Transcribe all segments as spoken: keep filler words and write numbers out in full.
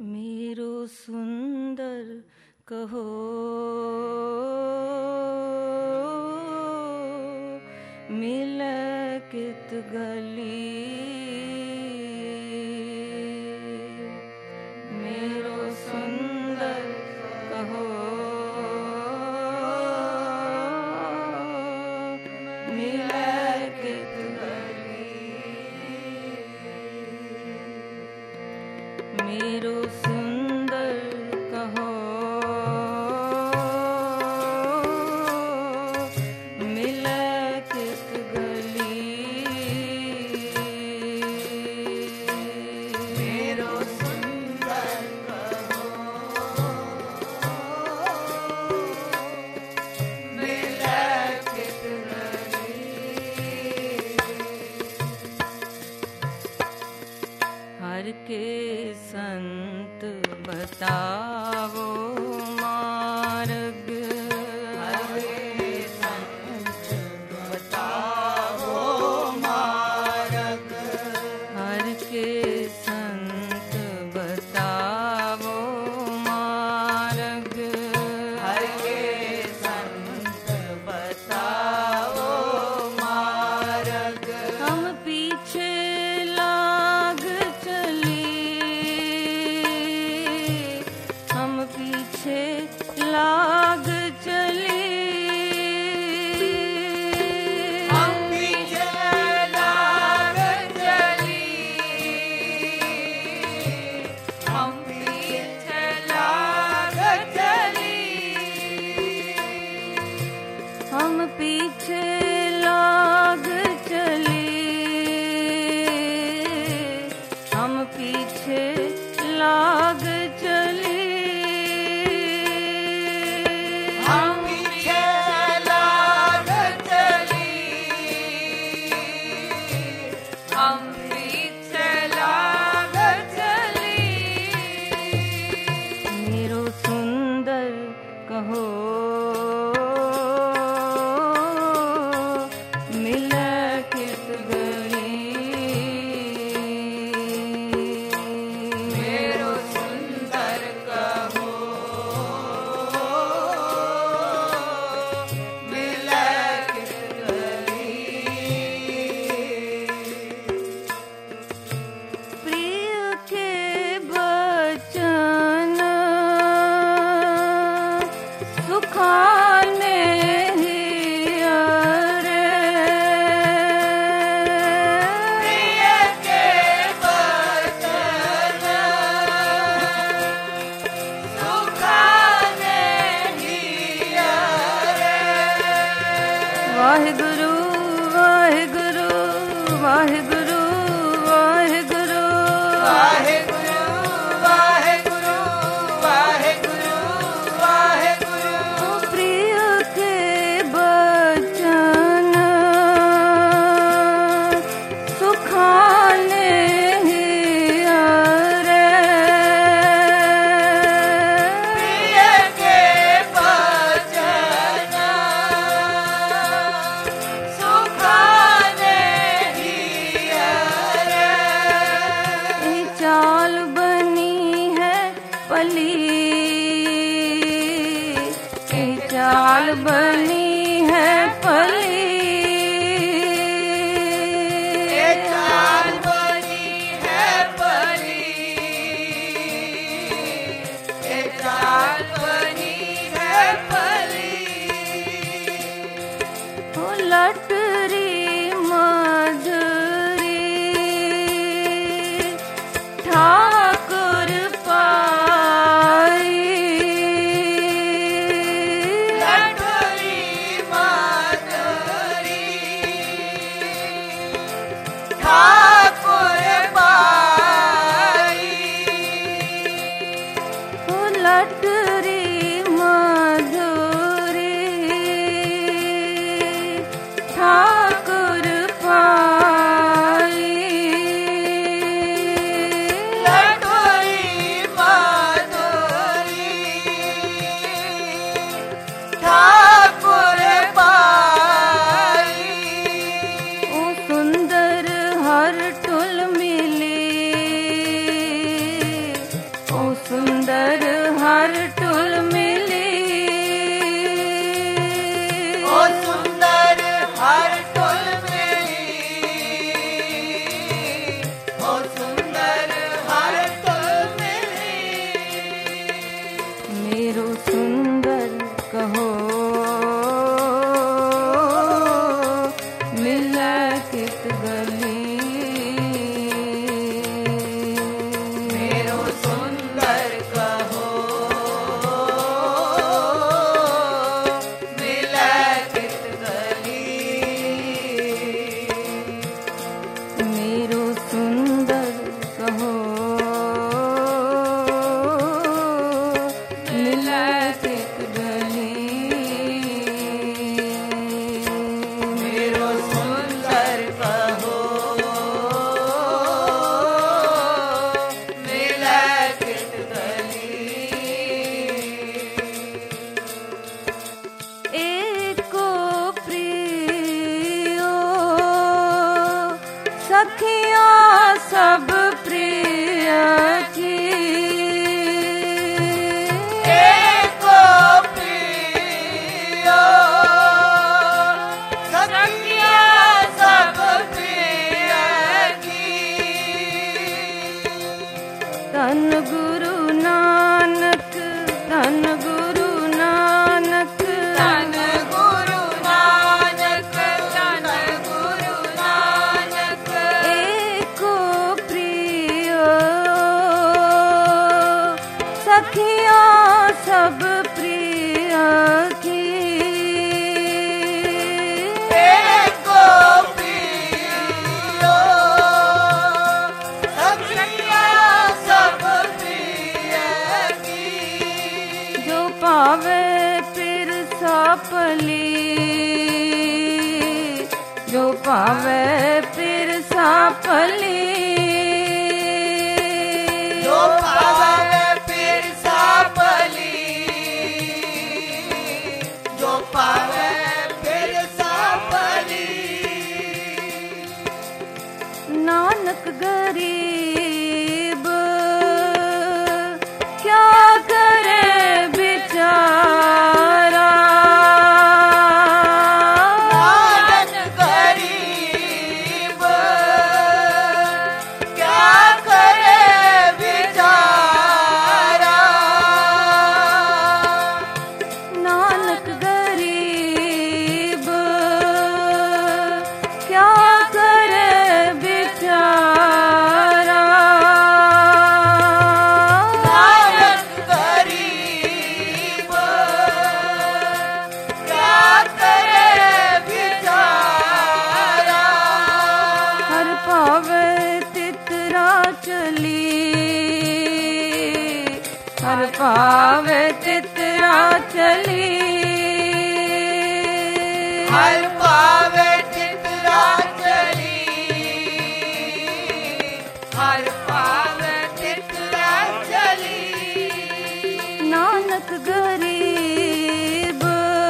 मेरो सुंदर कहो मिले कित गली, मेरो सुंदर कहो मिले कित गली, मेरो सुंदर कहो मिले कित गली, मेरो सुंदर कहो मिले कित गली। हर के संत बतावो मार्ग, हरे संत बताओ मार्ग, हर के संत बतावो मार्ग, हरे संत बताओ मार्ग। हम पीछे लाग चली, हम पीछे लाग चली, हम पीछे लाग चली, हम पीछे लाग चली, हम पीछे लाग चली, हम पीछे लाग चली, हम पीछे लाग चली, हम पीछे लाग चली। मेरो सुंदर कहो मिले कित गली, मेरो सुंदर कहो मिले कित गली। प्रिय के बचन सुखाने हियरे, प्रिय के बचन सुखाने हियरे। वाहिगुरु वाहिगुरु वाहिगुरु वाहिगुरु वाहेगुरु वाहेगुरु वाहेगुरु वाहेगुरु। प्रिय के बचन सुखाने हियरे, प्रिय के बचन सुखाने हियरे। ये चाल बनी है पली, ये चाल बनी है पली, ये चाल बनी है पली, ये चाल बनी है पली। ओ लटरी मधुरी ठाकुर पाई, लटरी माधुरी ठाकुर पाई। ओ लटरी मधुरी ठाकुर पाई, लटरी माधुरी ठाकुर पाई। ओ सुंदर हर टुल मिली, ओ सुंदर हर टुल मिली ओ सुंदर हर टुल मिली ओ सुंदर हर टुल मिली मेरो सुंदर कहो मिला कित गली मेरो सुंदर कहो मिला कित गली मेरो सुंदर कहो मिला कित गली मेरो सुंदर कहो मिला कित गली एको प्रियो सखिया सब प्रिय की एको प्रियो सखिया सब प्रिय की तन गुरु नानक तन गुरु नानक तन गुरु नानक तन गुरु नानक एको प्रियो सखिया सब प्रिय की एको प्रियो सखिया सब प्रिय की जो पावे फिर सापली जो पावे फिर सापली जो पावे फिर सापली जो पावे फिर सापली नानक गरीब क्या करे बेचारा नानक गरीब क्या करे बेचारा नानक गरीब क्या करे बेचारा नानक गरीब क्या करे बेचारा हर पावे तितरा चली हर पावे तितरा चली हर पावे चितरा चली हर पावे चितरा चली नानक गरीब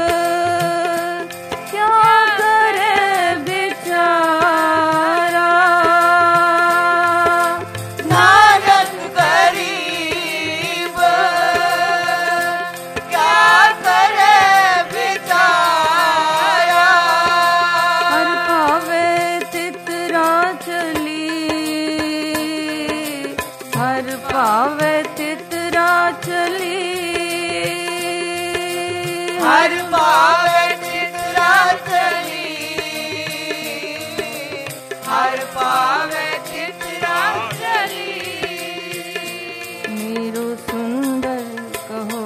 क्या करे बेचारा नानक गरीब क्या करे बेचारा हर पावे तितरा चली हर पावे तितरा चली हर पावे चितरा चली हर पावे चितरा चली मेरो सुंदर कहो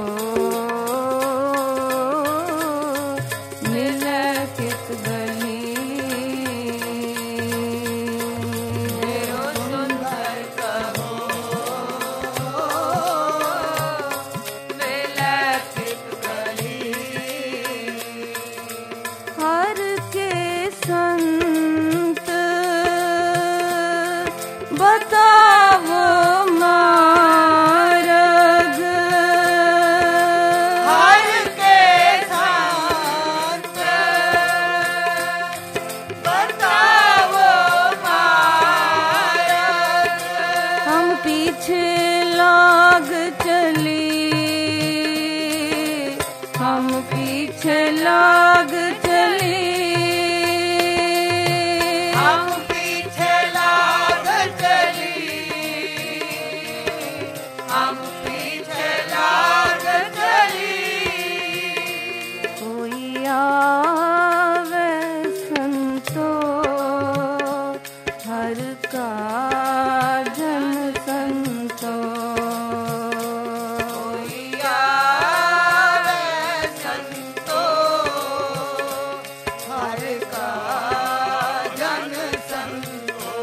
मिल कित गली मेरो सुंदर कहो मिला कित गली पीछे लाग चली हम पीछे लाग चली हम पीछे लाग चली कोई आवे संतो हर का जन संतो कोई आवे संतो हर का जन संतो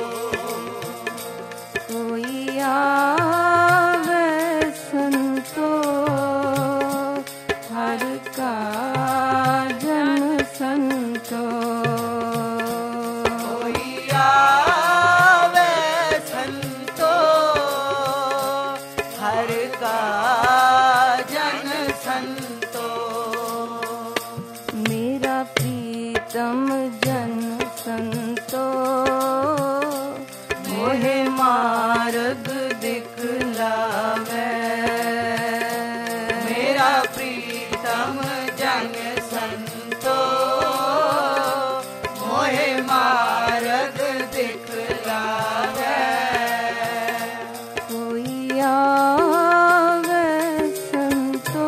कोई आवे संतो हर का जन संतो कोई आवे संतो हर का जन संतो मेरा प्रीतम जन संतो मोहे मार्ग दिखलावे मेरा प्रीतम जन संतो मोहे मार्ग दिखलावे कोई आवे संतो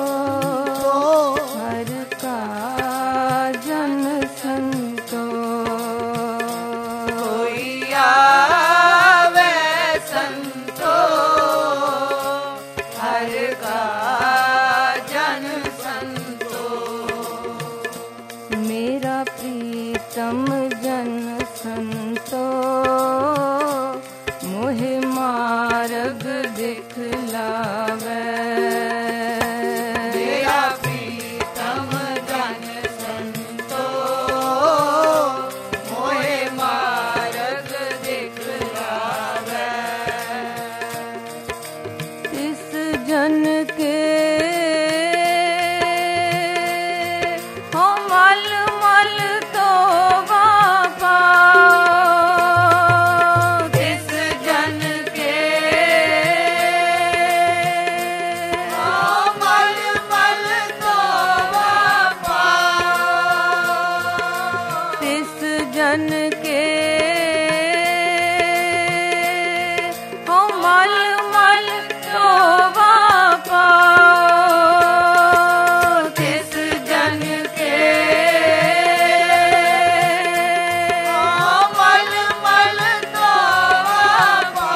हर का जन संतो कोई आवे संतो हर का जन संतो मेरा प्रीतम जन संतो मोहे मार्ग दिखलावे मेरा प्रीतम जन संतो मोहे मार्ग दिखलावे इस जन के हो मल मल तो वापा इस जन के मल मल तो वापा इस जन के हो मल मल तो वापा इस जन के मल मल तो वापा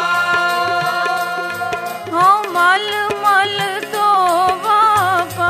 हो मल मल तो वापा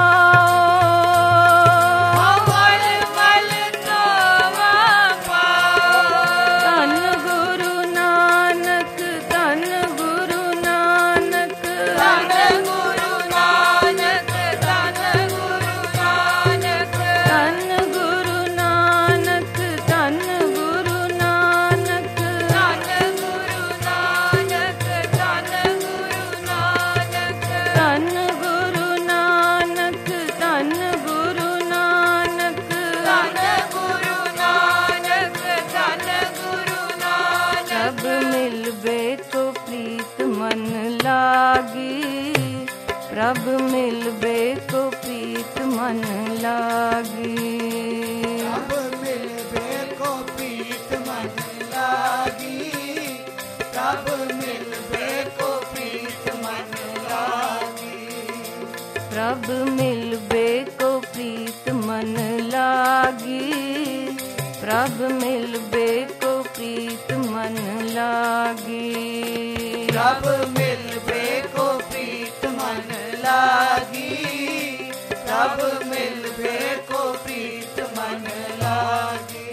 मल मल तो वापा तन गुरु नानक तन गुरु नानक धन गुरु नानक धन गुरु नानक तन गुरु नानक तन गुरु नानक धन गुरु नानक धन गुरु नानक तन गुरु नानक तन गुरु नानक धन गुरु नानक धन गुरु नानक सब मिलबे को प्रीत मन लागी प्रभ मिलबे को प्रीत मन लागी अब मिलबे को प्रीत मन लागी तब मिलबे को प्रीत मन लागी प्रभ मिलबे को प्रीत मन लागी प्रभ मिलबे को प्रीत मन लागी प्रभ मिलबे को प्रीत मन लागी प्रभ मिलबे को प्रीत मन लागी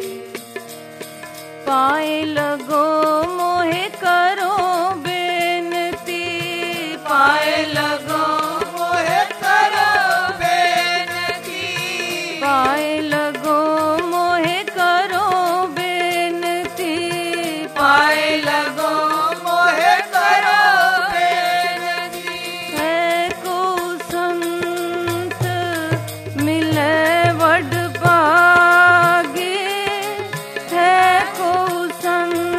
पाए लगो मोहे करो बेनती पाए लगो मोहे करो बेनती पाए लगो मोहे करो बेनती पाए लगो मोहे करो बेनती है को संत मिले वड पागे है को संत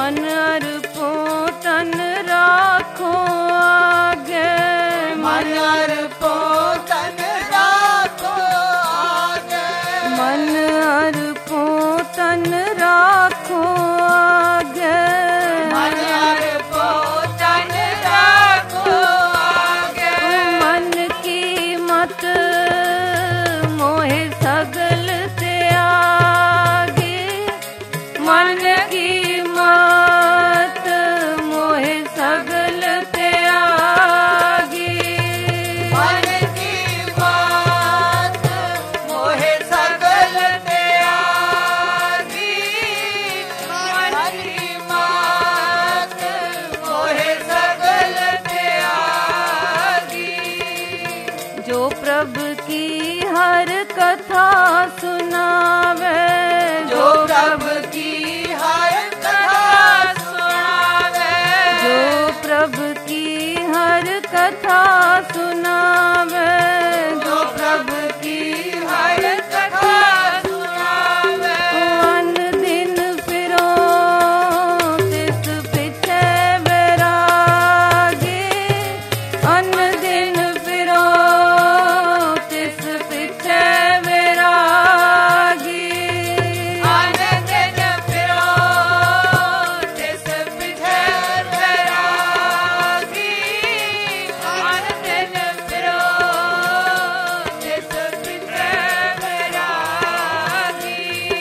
मन अर्पो तन राखो आगे, मन अर्पो तन राखो आगे, मन अर्पो तन राखो आगे, मन अर्पो तन राखो आगे। मन की मत मोहे सगल से आगे, मन की मत मोहे सगल से आगे, मन की बात मोहे सगल ते आगी, मन की बात मोहे सगल ते आगी। जो प्रभु की हर कथा सुनावे, जो प्रभु की हर कथा सुनावे, जो प्रभु की हर कथा सुनावे, जो प्रभु की हर कथा सुनावे, अन दिन फिरो तिस पिछे बैरागी, अन दिन फिरो तिस पिछे बैरागी, आन दिन फिरो तिस पिछे बैरागी, आन दिन फिरो तिस पिछे बैरागी।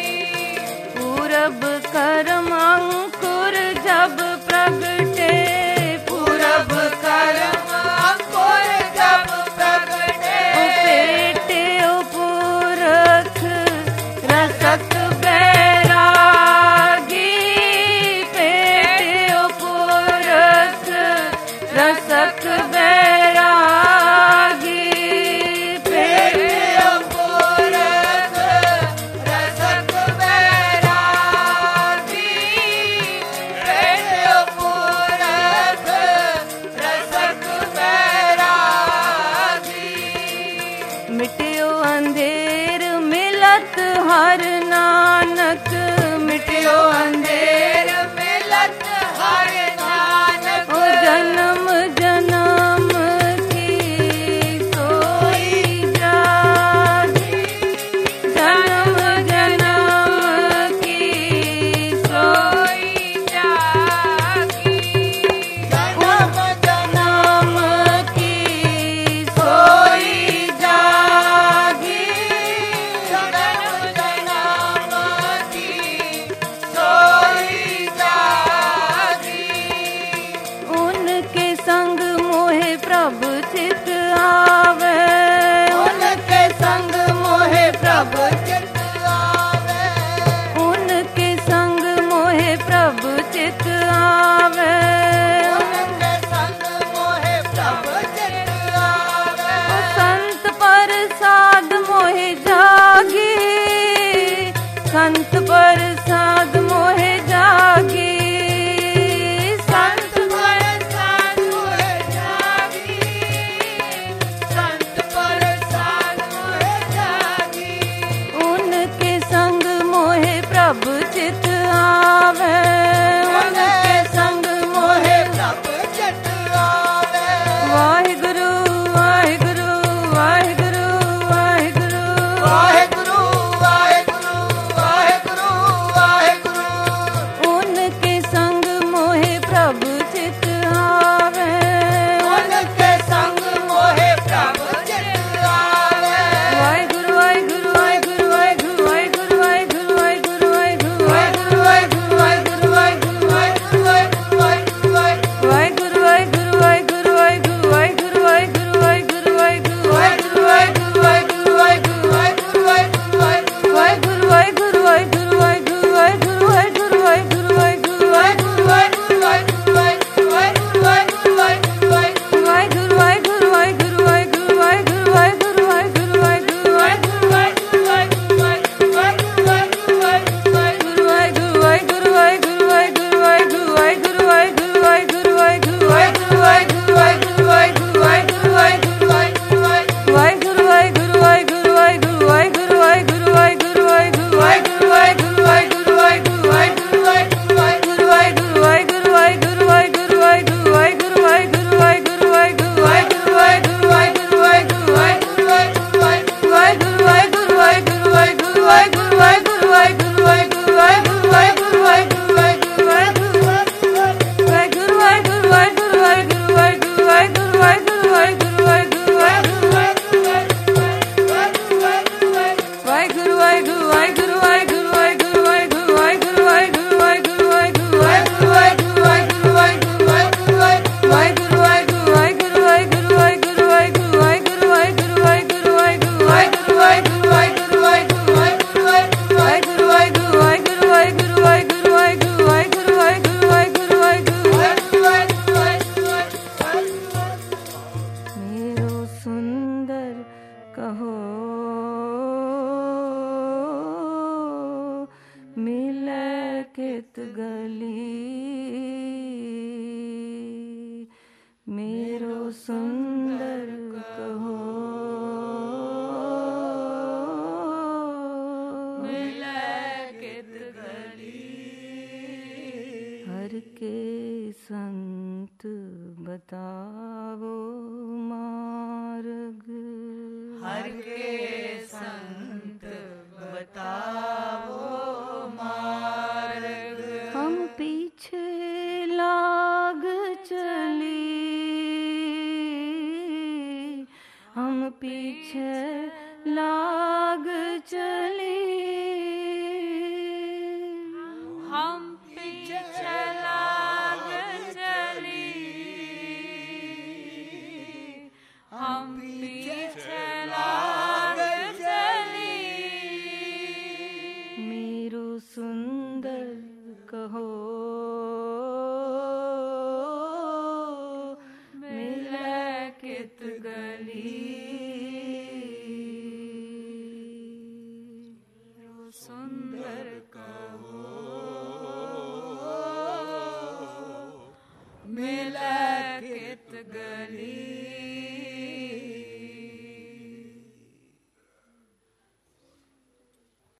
पूरब कर्म अंकुर जब प्रगटे, पूरब कर्म अंकुर जब प्रगटे, पेटे पुरख रसक बैरागी, पेटे पुरख रसक बैरागी, पेटे पुरख रसक बैरागी, पुरख रसक बैरागी। मिट्यो अंधेर मिलत हर नानक, मिट्यो अंधेर मिलत हर नानक, ओ जन्म जन्म की सोई जागी, जन्म जन्म की सोई जागी, जन्म जन्म की सोई जागी, जन्म जन्म की सोई जागी। उनके संग मोहे प्रभु चित आवे, उनके संग मोहे प्रभु चित आवे, उनके संग मोहे प्रभु चित आवे, उनके संग मोहे प्रभु चित आवे, संत प्रसाद मोहे जागी, संत प्रसाद मोहे जागी, संत प्रसाद मोहे जागी, संत प्रसाद मोहे जागी। उनके संग मोहे प्रभु चित आवे, उनके संग मोहे प्रभु चित आवे, वाहिगुरु वाहिगुरु वाहिगुरु वाहिगुरु वाहेगुरु वाहेगुरु वाहेगुरु वाहेगुरु। उनके संग मोहे प्रभु चित आवे, उनके संग मोहे प्रभु चित आवे, वाहिगुरु वाहिगुरु वाहिगुरु वाहिगुरु वाहिगुरु वाहिगुरु वाहिगुरु वाहिगुरु वाहिगुरु वाहिगुरु वाहिगुरु कित गली मेरो सुंदर कहो मिले कित गली हर के संत बतावो मार्ग हर के संत बतावो मार्ग हम पीछे लाग चली हम पीछे लाग चली हम पीछे लाग चली हम पीछे लाग चली मेरो सुंदर कहो मिले कित गली सुंदर कहो